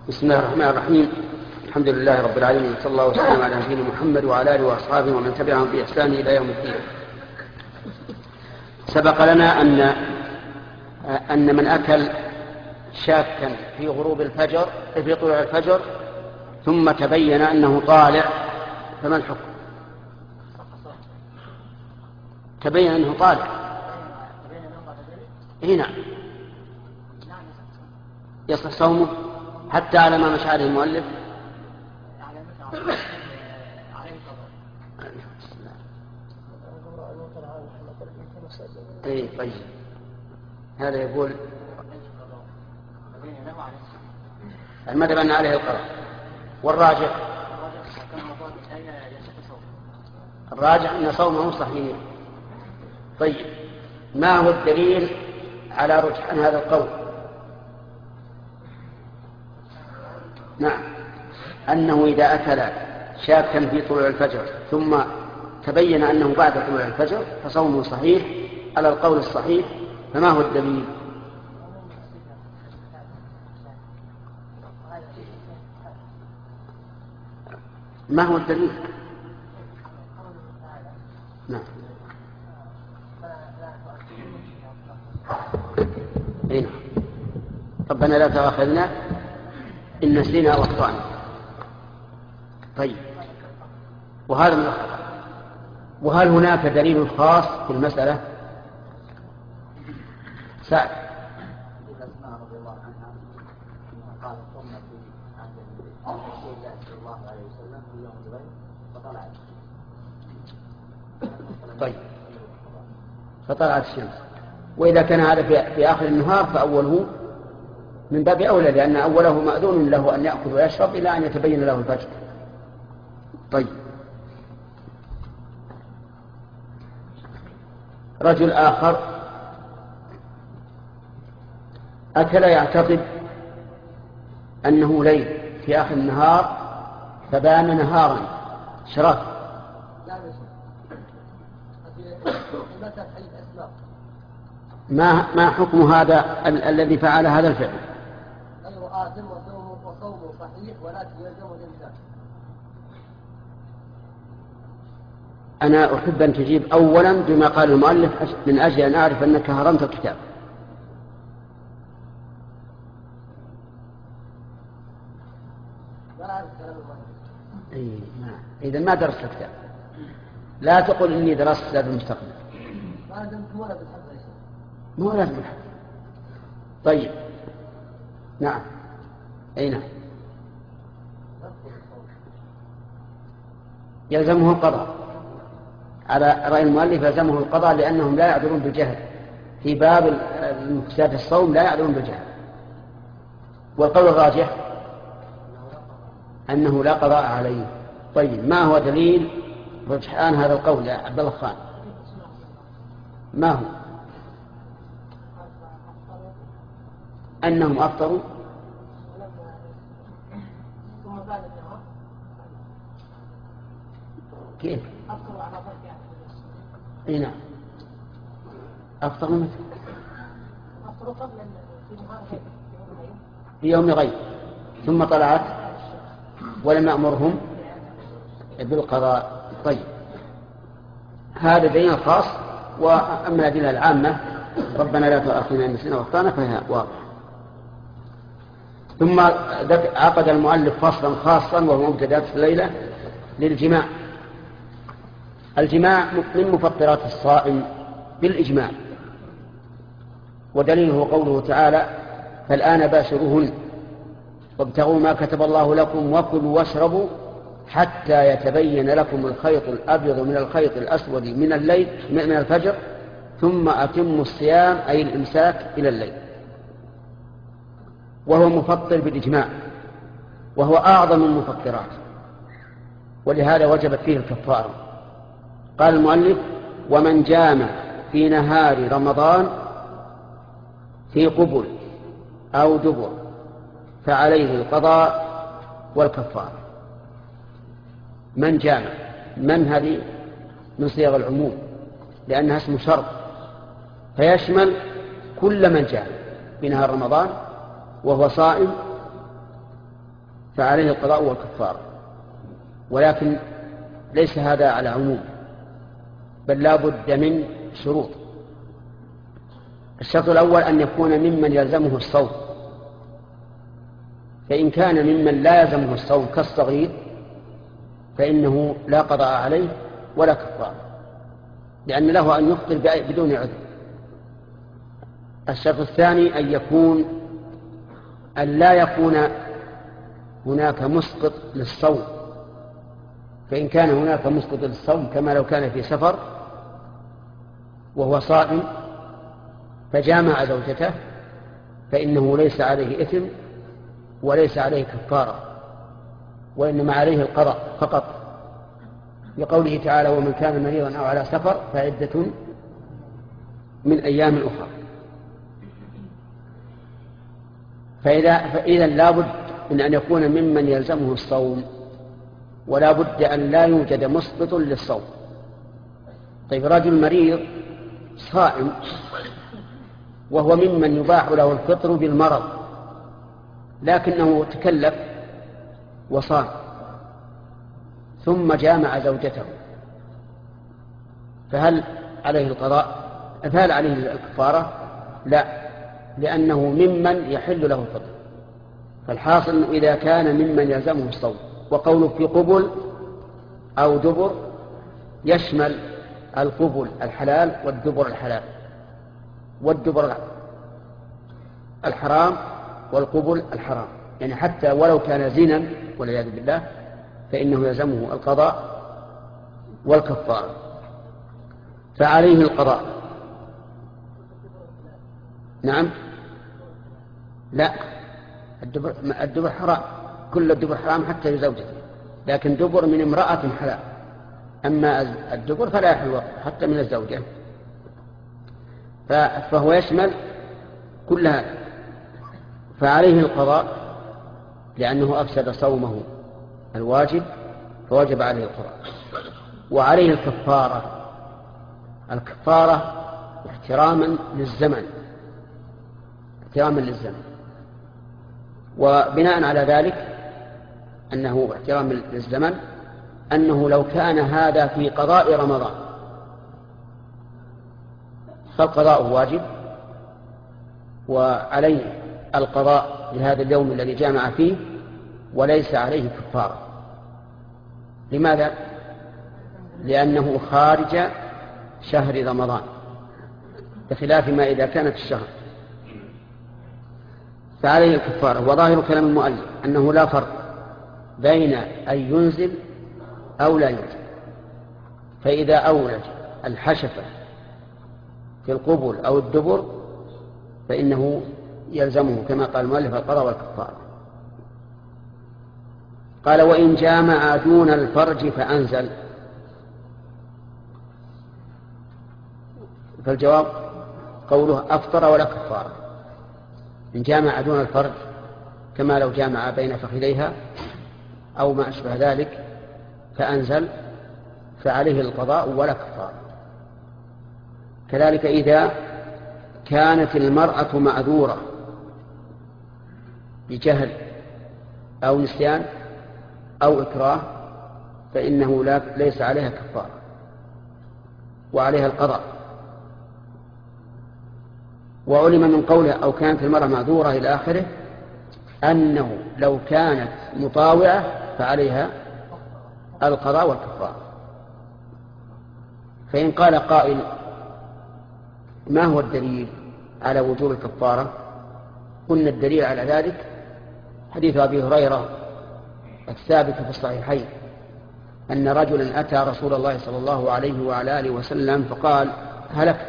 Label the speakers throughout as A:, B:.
A: بسم الله الرحمن الرحيم. الحمد لله رب العالمين، صلى الله وسلم على نبينا محمد وعلى اله واصحابه ومن تبعهم باحسان الى يوم الدين. سبق لنا ان من اكل شاكا في غروب الفجر في طلوع الفجر ثم تبين انه طالع، فما الحكم؟ تبين انه طالع هنا يصح صومه حتى على ما مشى عليه المؤلف. طيب هذا يقول المذهب أن عليه القضاء، والراجح أن صومه صحيح. طيب ما هو الدليل على رجحان هذا القول؟ نعم، أنه إذا أكل شاكا في طلوع الفجر ثم تبين أنه بعد طلوع الفجر فصومه صحيح على القول الصحيح. فما هو الدليل؟ ما هو الدليل؟ نعم. ربنا لا تؤاخذنا إن نسينا أو أخطأنا. طيب، وهذا من الخطأ. وهل هناك دليل خاص في المسألة؟ سعد. طيب، فطلعت الشمس، وإذا كان هذا في آخر النهار فأوله من باب أولى، لأن أوله مأذون له أن يأكل ويشرب إلى أن يتبين له الفجر. طيب، رجل آخر أكل يعتقد أنه ليل في آخر النهار فبان نهارا شرف. ما حكم هذا الذي فعل هذا الفعل؟
B: غير آثم وصومه صحيح، ولكن يلزم الإمساك.
A: أنا أحب أن تجيب أولا بما قال المؤلف من أجل أن أعرف أنك هرمت الكتاب. إذا ما درست الكتاب. لا تقل إني درست لا بالمستقبل. مو لازم. طيب، نعم. نعم، يلزمه القضاء على رأي المؤلف، يلزمه القضاء لأنهم لا يعذرون بالجهل في باب مفسدات الصوم، لا يعذرون بالجهل. والقول الراجح أنه لا قضاء عليه. طيب، ما هو دليل رجحان هذا القول يا عبد الله خان؟ ما هو؟ أنهم أفطروا كيف؟
B: أفطروا على ضرب
A: نعم، أفطروا متى؟
B: أفطروا قبل
A: في يوم غيب ثم طلعت ولم يأمرهم بالقضاء. طيب، هذا دليل خاص. وأما الأدلة العامة ربنا لا تؤاخذنا إن نسينا وأخطأنا فهي واضحة. ثم عقد المؤلف فصلا خاصا وهو مبتدأ الليلة للجماع. الجماع من مفطرات الصائم بالإجماع، ودليله قوله تعالى: فالآن باشروهن وابتغوا ما كتب الله لكم وكلوا واشربوا حتى يتبين لكم الخيط الأبيض من الخيط الأسود من الليل من الفجر ثم أتموا الصيام أي الإمساك إلى الليل. وهو مفطر بالإجماع، وهو أعظم المفطرات، ولهذا وجبت فيه الكفارة. قال المؤلف: ومن جامع في نهار رمضان في قبل أو دبر فعليه القضاء والكفارة. من جامع، من هذه من صيغ العموم لأنها اسم شرط، فيشمل كل من جامع في نهار رمضان وهو صائم فعليه القضاء والكفارة، ولكن ليس هذا على عموم، بل لا بد من شروط. الشرط الأول أن يكون ممن يلزمه الصوم، فإن كان ممن لا يلزمه الصوم كالصغير فإنه لا قضاء عليه ولا كفارة، لأن له أن يفطر بدون عذر. الشرط الثاني أن لا يكون هناك مسقط للصوم، فإن كان هناك مسقط للصوم كما لو كان في سفر وهو صائم فجامع زوجته فإنه ليس عليه إثم وليس عليه كفارة، وإنما عليه القضاء فقط، لقوله تعالى: ومن كان مريضا أو على سفر فعدة من أيام أخرى. فإذا لا بد من أن يكون ممن يلزمه الصوم، ولا بد أن لا يوجد مسقط للصوم. طيب، رجل مريض صائم وهو ممن يباح له الفطر بالمرض، لكنه تكلف وصام ثم جامع زوجته، فهل عليه القضاء؟ فهل عليه الكفارة؟ لا، لأنه ممن يحل له الفطر. فالحاصل إذا كان ممن يلزمه الصوم، وقوله في قبل أو دبر يشمل القبل الحلال والدبر الحلال، والدبر الحرام والقبل الحرام، يعني حتى ولو كان زنا والعياذ بالله فإنه يلزمه القضاء والكفارة. فعليه القضاء. نعم، لا، الدبر حرام، كل الدبر حرام حتى لزوجته، لكن دبر من امرأة حلال، أما الدبر فلا يحل حتى من الزوجة، فهو يشمل كل هذا. فعليه القضاء لأنه أفسد صومه الواجب فوجب عليه القضاء. وعليه الكفارة احتراما للزمن، وبناء على ذلك أنه احترام للزمن أنه لو كان هذا في قضاء رمضان فالقضاء واجب، وعليه القضاء لهذا اليوم الذي جامع فيه، وليس عليه كفارة. لماذا؟ لأنه خارج شهر رمضان، بخلاف ما إذا كانت الشهر، فعليه الكفارة. وظاهر كلام المؤلف أنه لا فرق بين أن ينزل أو لا ينزل، فإذا أولج الحشفة في القبل أو الدبر فإنه يلزمه كما قال المؤلف القضاء والكفارة. قال: وإن جامع دون الفرج فأنزل. فالجواب قوله أفطر ولا كفارة. إن جامع دون الفرج كما لو جامع بين فخذيها أو ما أشبه ذلك فأنزل فعليه القضاء ولا كفارة. كذلك إذا كانت المرأة معذورة بجهل أو نسيان أو إكراه فإنه ليس عليها كفارة وعليها القضاء. وعلم من قوله أو كانت المرأة معذورة إلى آخره أنه لو كانت مطاوعة فعليها القضاء والكفارة. فإن قال قائل: ما هو الدليل على وجوب الكفارة؟ قلنا الدليل على ذلك حديث أبي هريرة الثابت في الصحيحين أن رجلا أتى رسول الله صلى الله عليه وعلى آله وسلم فقال: هلكت.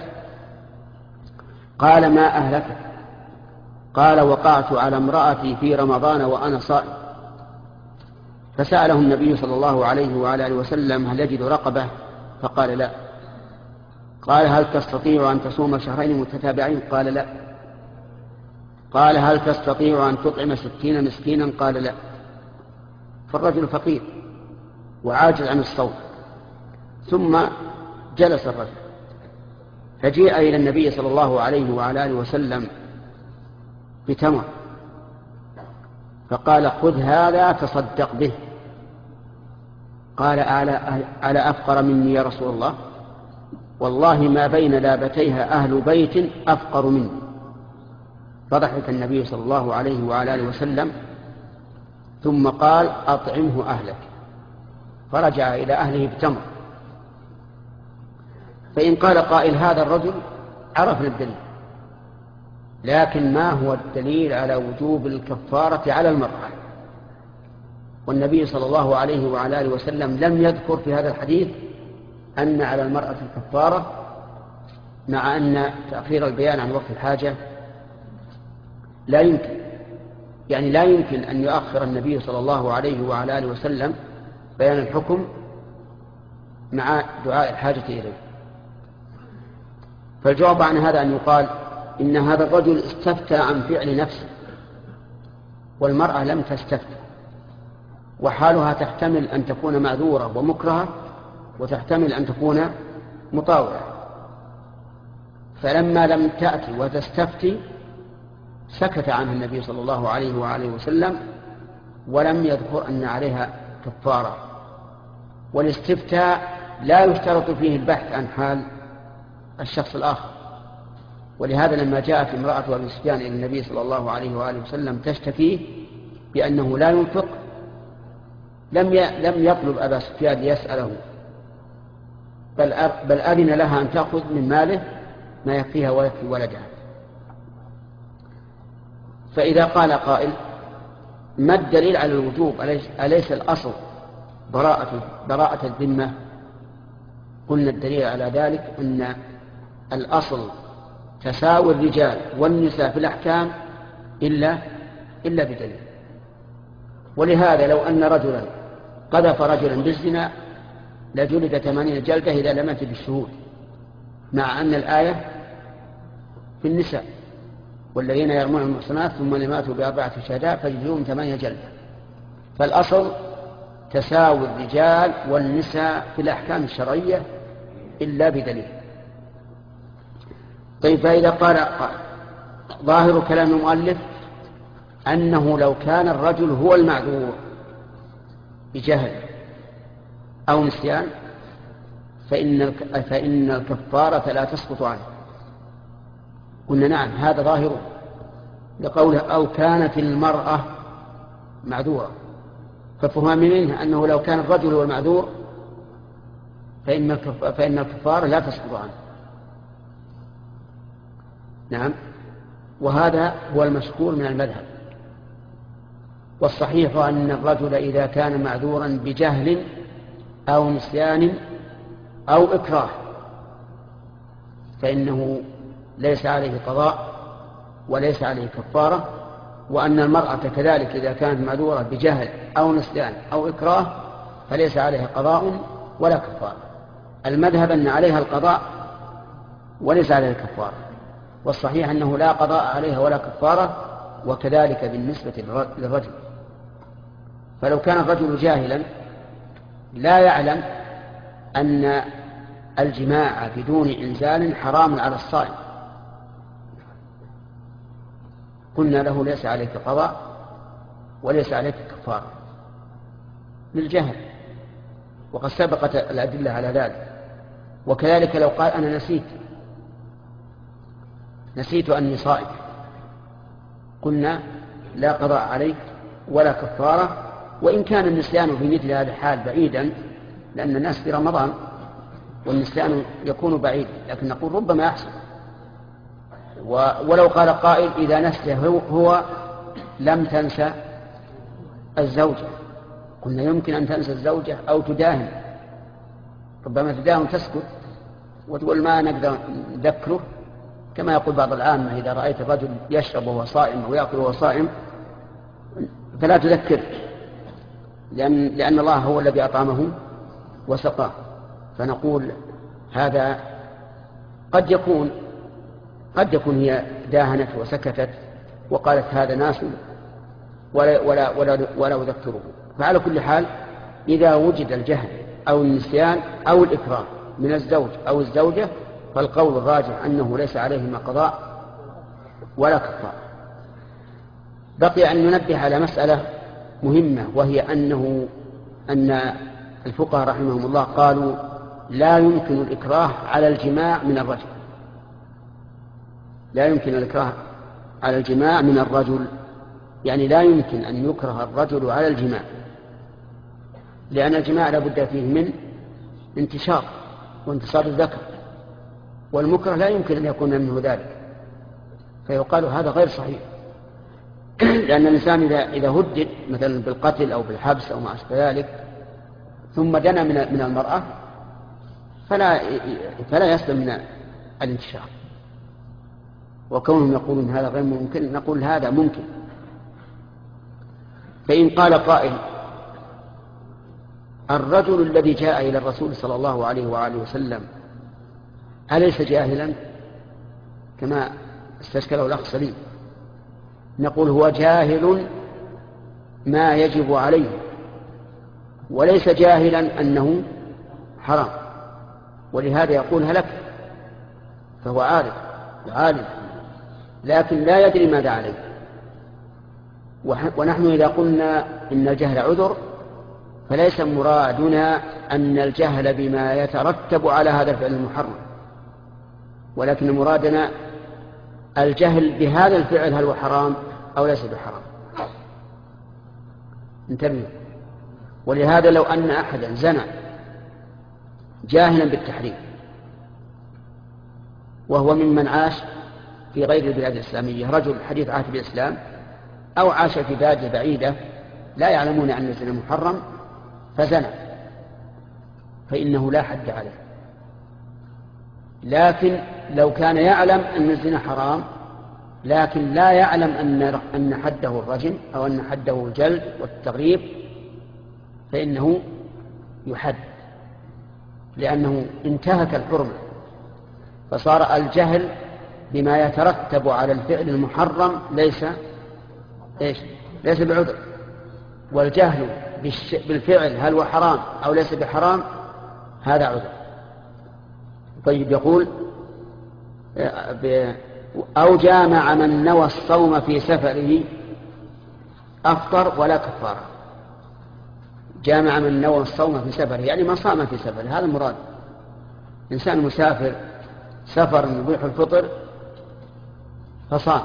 A: قال: ما أهلكت؟ قال: وقعت على امرأتي في رمضان وأنا صائم. فسأله النبي صلى الله عليه وعلى آله وسلم: هل يجد رقبة؟ فقال: لا. قال: هل تستطيع أن تصوم شهرين متتابعين؟ قال: لا. قال: هل تستطيع أن تطعم 60 مسكينا؟ قال: لا. فالرجل فقير وعاجز عن الصوم. ثم جلس الرجل فجيء إلى النبي صلى الله عليه وعلى آله وسلم بتمر فقال خذ هذا تصدق به. قال ألا أفقر مني يا رسول الله؟ والله ما بين لابتيها أهل بيت أفقر مني. فضحك النبي صلى الله عليه وعلى آله وسلم ثم قال أطعمه أهلك، فرجع إلى أهله بتمر. فإن قال قائل هذا الرجل عرفنا الدليل، لكن ما هو الدليل على وجوب الكفارة على المرأة؟ والنبي صلى الله عليه وعلى آله وسلم لم يذكر في هذا الحديث أن على المرأة الكفارة، مع أن تأخير البيان عن وقت الحاجة لا يمكن، يعني لا يمكن أن يؤخر النبي صلى الله عليه وعلى آله وسلم بيان الحكم مع دعاء الحاجة إليه. فالجواب عن هذا أن يقال إن هذا الرجل استفتى عن فعل نفسه، والمرأة لم تستفتى، وحالها تحتمل أن تكون معذورة ومكرهة، وتحتمل أن تكون مطاوعة. فلما لم تأتي وتستفتي سكت عنها النبي صلى الله عليه وآله وسلم، ولم يذكر أن عليها كفارة. والاستفتاء لا يشترط فيه البحث عن حال الشخص الآخر، ولهذا لما جاءت امرأة أبي سفيان إلى النبي صلى الله عليه وآله وسلم تشتكيه بأنه لا ينفق، لم يطلب أبا سفيان ليسأله، بل أذن لها أن تأخذ من ماله ما يكفيها ويكفي ولدها. فإذا قال قائل ما الدليل على الوجوب؟ أليس الأصل براءة الذمة؟ قلنا الدليل على ذلك أن الأصل تساوي الرجال والنساء في الأحكام إلا بدليل. ولهذا لو أن رجلا قذف رجلا بالزنا لجلد 80 جلدة إذا لم يأت بالشهود، مع أن الآية في النساء والذين يرمون المحصنات ثم لم يأتوا ب4 شهداء فجلدوهم 8 جلدة. فالأصل تساوي الرجال والنساء في الأحكام الشرعية إلا بدليل. طيب، فإذا قال ظاهر كلام المؤلف أنه لو كان الرجل هو المعذور بجهل أو نسيان فإن الكفارة لا تسقط عنه. قلنا نعم، هذا ظاهره لقوله أو كانت المرأة معذورة، ففهم منه أنه لو كان الرجل هو المعذور فإن الكفارة لا تسقط عنه. نعم، وهذا هو المشهور من المذهب. والصحيح أن الرجل إذا كان معذورا بجهل أو نسيان أو إكراه فإنه ليس عليه قضاء وليس عليه كفارة، وأن المرأة كذلك إذا كانت معذورة بجهل أو نسيان أو إكراه فليس عليها قضاء ولا كفارة. المذهب أن عليها القضاء وليس عليها الكفارة، والصحيح أنه لا قضاء عليها ولا كفارة، وكذلك بالنسبة للرجل. فلو كان الرجل جاهلا لا يعلم أن الجماع بدون إنزال حرام على الصائم، قلنا له ليس عليك قضاء وليس عليك كفارة للجهل، وقد سبقت الأدلة على ذلك. وكذلك لو قال أنا نسيت أني صائم، قلنا لا قضاء عليك ولا كفارة، وإن كان النسيان في مثل هذا الحال بعيدا، لأن الناس في رمضان والنسيان يكون بعيدا، لكن نقول ربما يحصل. ولو قال قائل إذا نسي هو لم تنسى الزوجة، قلنا يمكن أن تنسى الزوجة أو تداهن، ربما تداهن تسكت وتقول ما نقدر نذكره، كما يقول بعض العامة إذا رأيت الرجل يشرب وهو صائم أو يأكل وهو صائم فلا تذكر، لأن الله هو الذي أطعمه وسقاه. فنقول هذا قد يكون هي داهنت وسكتت وقالت هذا ناس ولا أذكره. فعلى كل حال إذا وجد الجهل أو النسيان أو الإكراه من الزوج أو الزوجة فالقول الراجح أنه ليس عليهما قضاء ولا كفارة. بقي أن ننبه على مسألة مهمة، وهي أن الفقهاء رحمهم الله قالوا لا يمكن الإكراه على الجماع من الرجل، لا يمكن الإكراه على الجماع من الرجل، يعني لا يمكن أن يكره الرجل على الجماع، لأن الجماع لا بد فيه من انتشار وانتصار الذكر، والمكره لا يمكن أن يكون منه ذلك، فيقال هذا غير صحيح. لأن الإنسان إذا هدد مثلا بالقتل أو بالحبس أو ما أشبه ذلك ثم دنا من المرأة فلا يسلم من الانتشار، وكونهم يقولون هذا غير ممكن نقول هذا ممكن. فإن قال قائل الرجل الذي جاء إلى الرسول صلى الله عليه وآله وسلم أليس جاهلا كما استشكله الأخ سليم؟ نقول هو جاهل ما يجب عليه، وليس جاهلا أنه حرام، ولهذا يقول هلك، فهو عارف وعالم لكن لا يدري ماذا عليه. ونحن إذا قلنا إن الجهل عذر فليس مرادنا أن الجهل بما يترتب على هذا الفعل المحرم، ولكن مرادنا الجهل بهذا الفعل هل هو حرام أو ليس بحرام. انتبهوا. ولهذا لو أن أحدا زنى جاهلا بالتحريم وهو ممن عاش في غير البلاد الإسلامية، رجل حديث عهد بالإسلام أو عاش في بلاد بعيدة لا يعلمون أن الزنا محرم فزنى، فإنه لا حد عليه. لكن لو كان يعلم أن الزنا حرام لكن لا يعلم أن حده الرجم أو أن حده الجلد والتغريب فإنه يحد، لأنه انتهك الحرمة، فصار الجهل بما يترتب على الفعل المحرم ليس بعذر، والجهل بالفعل هل هو حرام أو ليس بحرام هذا عذر. طيب يقول أو جامع من نوى الصوم في سفره أفطر ولا كفارة. جامع من نوى الصوم في سفره يعني ما صام في سفره، هذا المراد. إنسان مسافر سفر يبيح الفطر فصام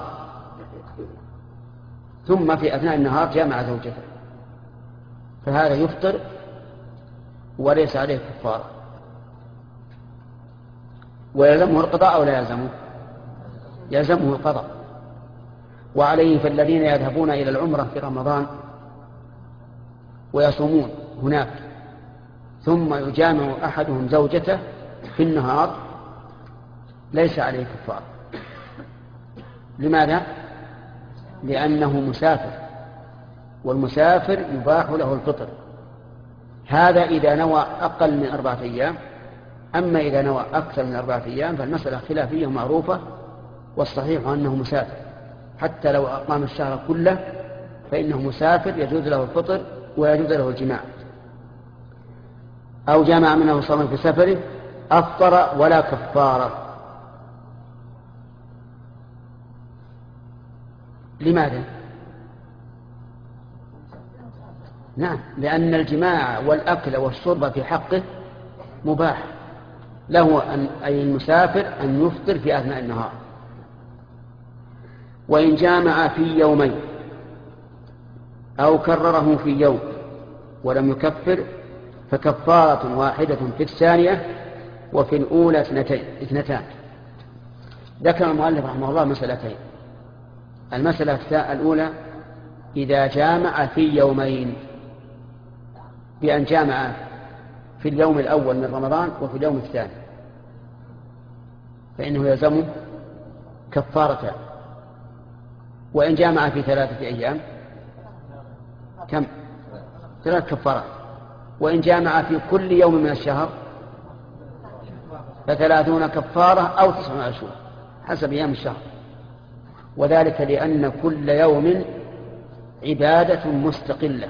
A: ثم في أثناء النهار جامع زوجته فهذا يفطر وليس عليه كفارة. ويلزمه القضاء أو لا يلزمه؟ يلزمه القضاء. وعليه فالذين يذهبون إلى العمرة في رمضان ويصومون هناك ثم يجامع أحدهم زوجته في النهار ليس عليه كفارة. لماذا؟ لأنه مسافر، والمسافر يباح له الفطر، هذا إذا نوى أقل من 4 أيام. أما إذا نوى أكثر من 4 أيام فالمسألة خلافية معروفة، والصحيح أنه مسافر حتى لو أقام الشهر كله فإنه مسافر يجوز له الفطر ويجوز له الجماع. أو جامع منه صوم في سفره أفطر ولا كفارة. لماذا؟ نعم، لأن الجماع والأكل والشرب في حقه مباح له، أي المسافر أن يفطر في أثناء النهار. وإن جامع في يومين أو كرره في يوم ولم يكفر فكفارة واحدة في الثانية وفي الأولى 2. ذكر المؤلف رحمه الله مسألتين. المسألة الأولى إذا جامع في يومين، بأن جامع في اليوم الأول من رمضان وفي اليوم الثاني فإنه يلزمه كفارتان. وإن جامع في 3 أيام كم؟ 3 كفارات. وإن جامع في كل يوم من الشهر ف30 كفارة أو 29 حسب أيام الشهر، وذلك لأن كل يوم عبادة مستقلة،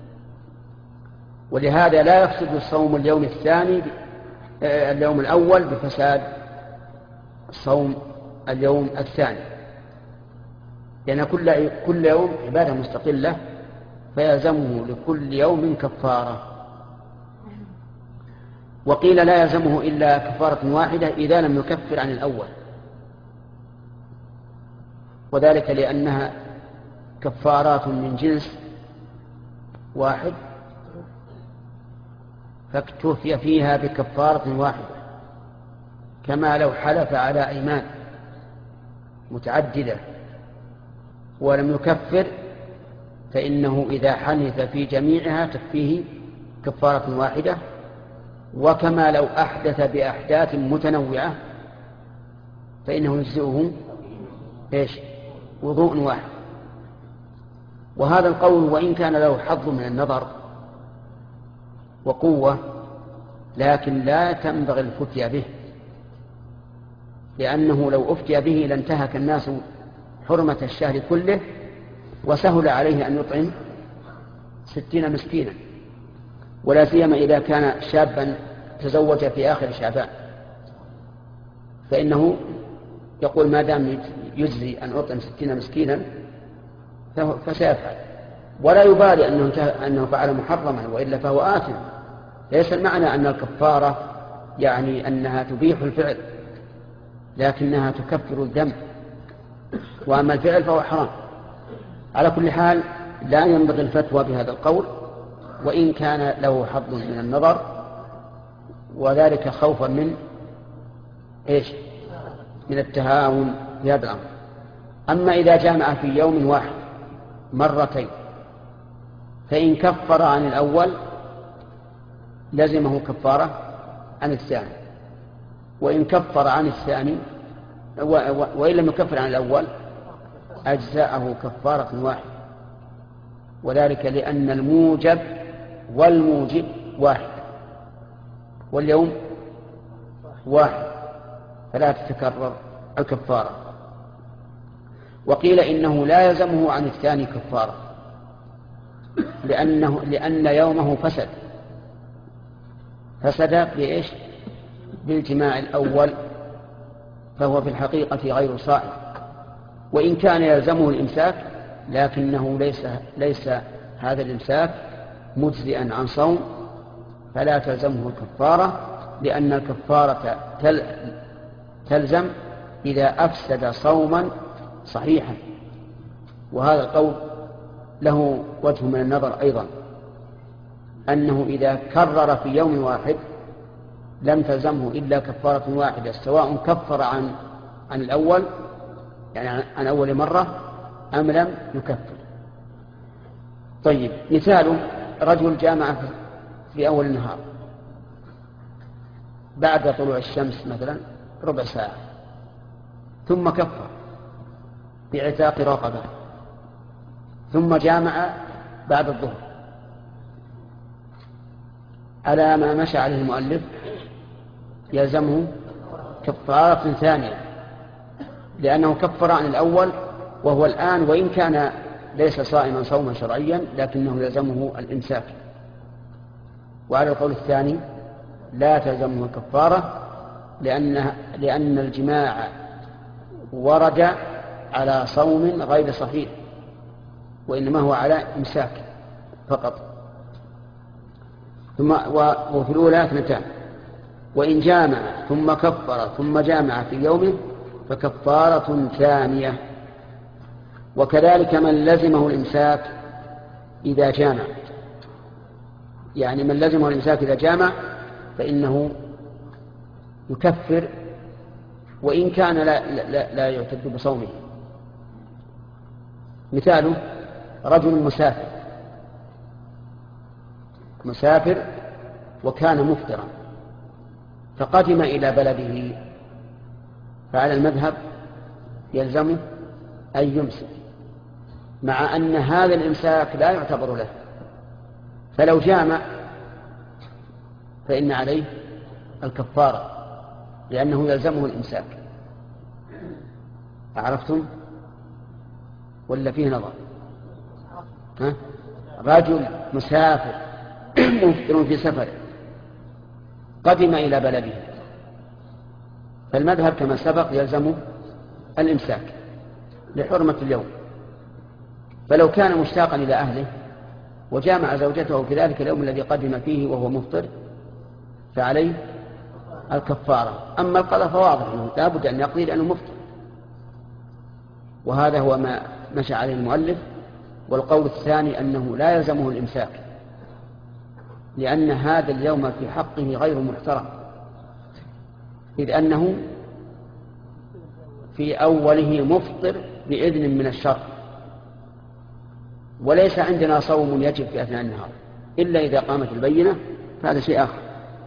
A: ولهذا لا يفسد الصوم اليوم الأول بفساد صوم اليوم الثاني. لأن كل يوم عبادة مستقلة، فيلزمه لكل يوم كفارة. وقيل لا يلزمه إلا كفارة واحدة إذا لم يكفر عن الأول، وذلك لأنها كفارات من جنس واحد فاكتفي فيها بكفارة واحدة، كما لو حلف على أيمان متعددة ولم يكفر فإنه إذا حنث في جميعها تكفيه كفارة واحدة. وكما لو أحدث بأحداث متنوعة فإنه يجزئه وضوء واحد. وهذا القول وإن كان له حظ من النظر وقوة، لكن لا تنبغي الفتيا به، لأنه لو أفتي به لانتهك الناس حرمة الشهر كله، وسهل عليه أن يطعم 60 مسكينا، ولا سيما إذا كان شابا تزوج في آخر شعبان، فإنه يقول ما دام يجزي أن أطعم 60 مسكينا فسيفعل، ولا يبالي أنه فعل محرما، وإلا فهو آثم. ليس المعنى أن الكفارة يعني أنها تبيح الفعل، لكنها تكفر الذنب، وأما الفعل فهو حرام. على كل حال لا ينبغي الفتوى بهذا القول وإن كان له حظ من النظر، وذلك خوفا من من التهاون في هذا الأمر. أما إذا جامع في يوم واحد مرتين فإن كفر عن الأول لزمه كفارة عن الثاني، وإن كفر عن الثاني وإن لم يكفر عن الأول أجزاءه كفارة واحدة، وذلك لأن الموجب والموجب واحد، واليوم واحد، فلا تتكرر الكفارة. وقيل إنه لا يلزمه عن الثاني كفارة، لأن يومه فسد بالجماع الأول، فهو في الحقيقة غير صائم، وإن كان يلزمه الإمساك لكنه ليس هذا الإمساك مجزئا عن صوم، فلا تلزمه الكفارة، لأن الكفارة تلزم إذا أفسد صوما صحيحا. وهذا القول له وجه من النظر أيضا، أنه إذا كرر في يوم واحد لم تلزمه إلا كفارة واحدة، سواء كفر عن الأول يعني عن أول مرة أم لم يكفر. طيب، مثاله رجل جامع في أول النهار بعد طلوع الشمس مثلا ربع ساعة، ثم كفر بعتاق رقبة، ثم جامع بعد الظهر، على ما مشى عليه المؤلف يلزمه كفارة ثانية، لأنه كفر عن الأول وهو الآن وإن كان ليس صائما صوما شرعيا لكنه يلزمه الإمساك. وعلى القول الثاني لا تلزمه الكفارة، لأن الجماع ورد على صوم غير صحيح، وإنما هو على إمساك فقط. وفي الأولى اثنتان، وإن جامع ثم كفر ثم جامع في يومه فكفارة ثانية. وكذلك من لزمه الإمساك إذا جامع، يعني من لزمه الإمساك إذا جامع فإنه يكفر وإن كان لا يعتد بصومه. مثاله رجل مسافر وكان مفطرا فقدم إلى بلده، فعلى المذهب يلزمه أن يمسك، مع أن هذا الإمساك لا يعتبر له، فلو جامع فإن عليه الكفارة لأنه يلزمه الإمساك. عرفتم ولا فيه نظر؟ رجل مسافر مفطر في سفر قدم إلى بلده، فالمذهب كما سبق يلزمه الإمساك لحرمة اليوم، فلو كان مشتاقا إلى أهله وجامع زوجته في ذلك اليوم الذي قدم فيه وهو مفطر فعليه الكفارة. أما القضاء فواضح أنه لا بد أن يقضي لأنه مفطر، وهذا هو ما مشى عليه المؤلف. والقول الثاني أنه لا يلزمه الإمساك، لأن هذا اليوم في حقه غير محترم، إذ أنه في أوله مفطر بإذن من الشرع، وليس عندنا صوم يجب في أثناء النهار إلا إذا قامت البينة، فهذا شيء آخر.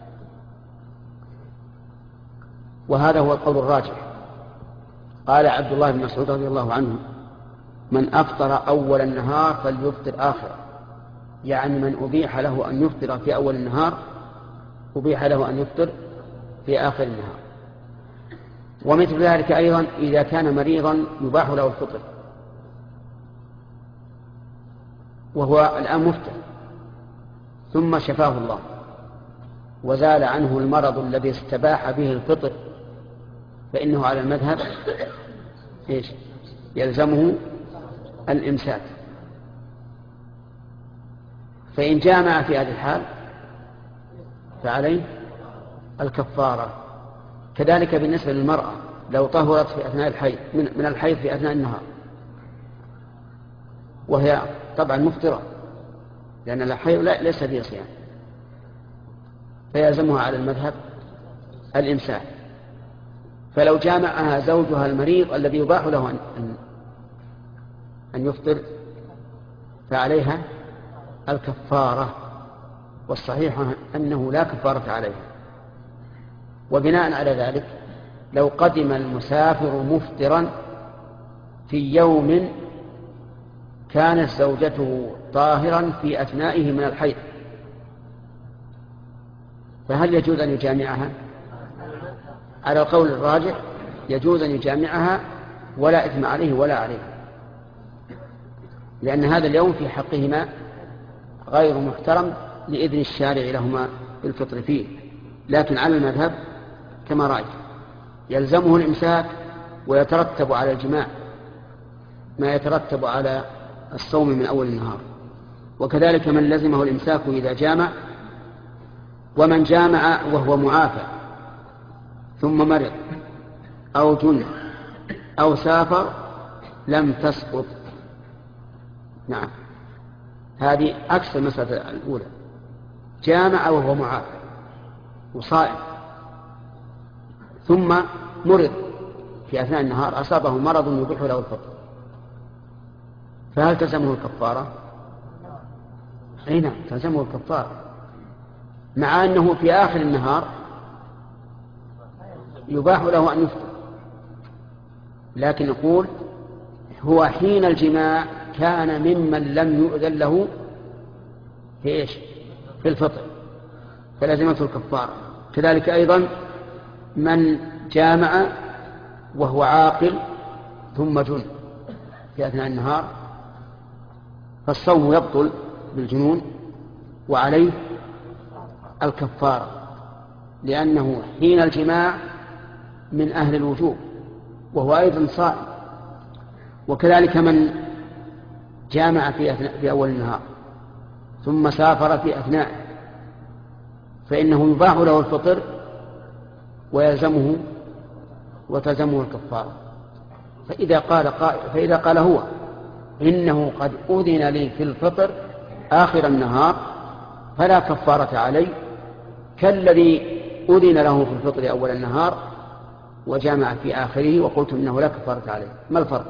A: وهذا هو القول الراجح. قال عبد الله بن مسعود رضي الله عنه: من أفطر أول النهار فليفطر آخر، يعني من أبيح له أن يفطر في أول النهار أبيح له أن يفطر في آخر النهار. ومثل ذلك أيضا إذا كان مريضا يباح له الفطر وهو الآن مفطر ثم شفاه الله وزال عنه المرض الذي استباح به الفطر، فإنه على المذهب يلزمه الإمساك. فإن جامع في هذه الحال فعليه الكفارة. كذلك بالنسبة للمرأة لو طهرت في أثناء الحيض من الحيض في أثناء النهار وهي طبعا مفطرة، لأن الحيض ليس فيه صيام، فيلزمها على المذهب الإمساك. فلو جامعها زوجها المريض الذي يباح له أن يفطر فعليها الكفارة، والصحيح أنه لا كفارة عليها. وبناء على ذلك لو قدم المسافر مفطرا في يوم كانت زوجته طاهرا في أثنائه من الحيض فهل يجوز أن يجامعها؟ على القول الراجح يجوز أن يجامعها ولا إثم عليه ولا عليها، لأن هذا اليوم في حقهما غير محترم لإذن الشارع لهما بالفطر فيه. لكن على المذهب كما رأيت يلزمه الإمساك، ويترتب على الجماع ما يترتب على الصوم من أول النهار. وكذلك من لزمه الإمساك إذا جامع. ومن جامع وهو معافى ثم مرض أو جن أو سافر لم تسقط. نعم، هذه عكس المسألة الأولى. جامع وهو معافى وصائم ثم مرض في أثناء النهار، أصابه مرض يبيح له الفطر، فهل تلزمه الكفارة؟ أي نعم تلزمه الكفارة، مع أنه في آخر النهار يباح له أن يفطر، لكن نقول هو حين الجماع كان ممن لم يؤذن له في الفطر فلازمته الكفارة. كذلك أيضا من جامع وهو عاقل ثم جن في أثناء النهار فالصوم يبطل بالجنون وعليه الكفارة، لأنه حين الجماع من أهل الوجوب وهو أيضا صائم. وكذلك من جامع في أول النهار ثم سافر في أثناء فإنه يباح له الفطر ويلزمه وتلزمه الكفارة. فإذا قال هو إنه قد أذن لي في الفطر آخر النهار فلا كفارة عليه كالذي أذن له في الفطر أول النهار وجامع في آخره وقلت إنه لا كفارة عليه. ما الفرق؟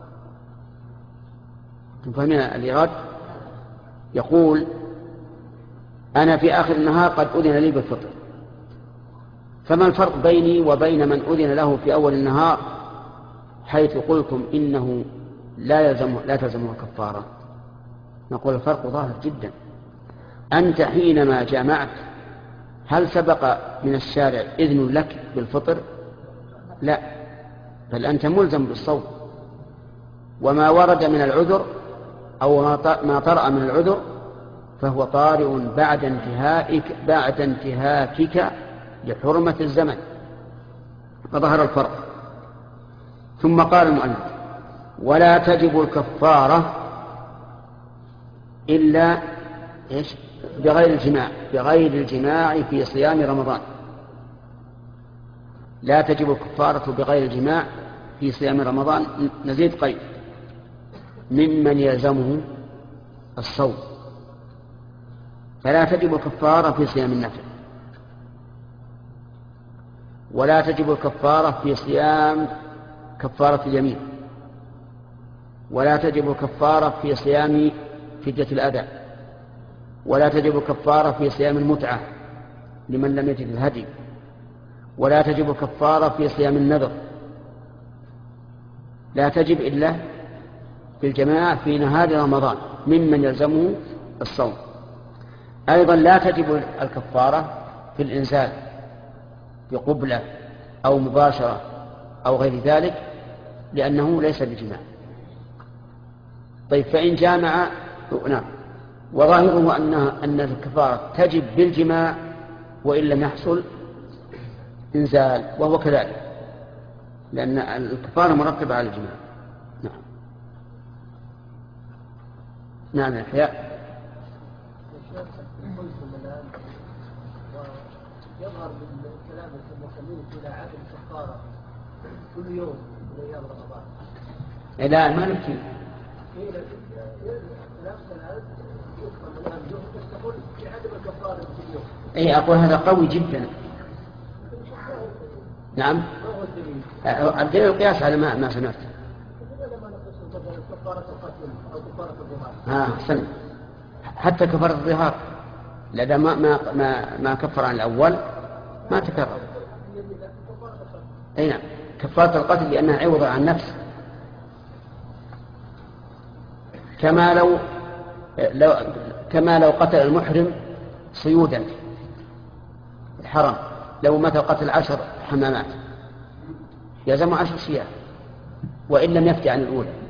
A: تفهمين الإيراد؟ يقول أنا في آخر النهار قد أذن لي بالفطر، فما الفرق بيني وبين من أذن له في أول النهار حيث قلتم إنه لا تلزمه الكفارة؟ نقول الفرق ظاهر جدا. أنت حينما جامعت هل سبق من الشارع إذن لك بالفطر؟ لا، بل أنت ملزم بالصوم، وما ورد من العذر أو ما طرأ من العذر فهو طارئ بعد انتهاكك لحرمة الزمن، فظهر الفرق. ثم قال المؤلف ولا تجب الكفارة إلا إيش؟ بغير الجماع في صيام رمضان. لا تجب الكفارة بغير الجماع في صيام رمضان. نزيد قيد: ممن يلزمه الصوم، فلا تجب الكفارة في صيام النفل، ولا تجب الكفارة في صيام كفارة اليمين، ولا تجب الكفارة في صيام فدية الأذى، ولا تجب الكفارة في صيام المتعة لمن لم يجد الهدي، ولا تجب الكفارة في صيام النذر. لا تجب إلا بالجماعة في نهار رمضان ممن يلزمه الصوم. أيضا لا تجب الكفارة في الإنزال بقبلة أو مباشرة أو غير ذلك، لأنه ليس بجماع. طيب، فإن جامع نعم، وظاهره أن الكفارة تجب بالجماع وإن لم يحصل إنزال، وهو كذلك، لأن الكفارة مرتبة على الجماع. نعم. نعم يحيى.
B: يظهر من كلام المسلمين إلى عدم الكفارة كل يوم من أيام رمضان.
A: لا، ما نمكن. أي أقول هذا قوي جدا. نعم، الدليل القياس على ما سمعت. أحسن. حتى كفارة الظهار لدى ما كفر عن الأول ما تكرر. أي نعم، كفارة القتل لأنها عوض عن نفس، كما لو قتل المحرم صيودا الحرم، لو مثل قتل 10 حمامات يلزم 10 صيام وإن لم يفتي عن الأولى.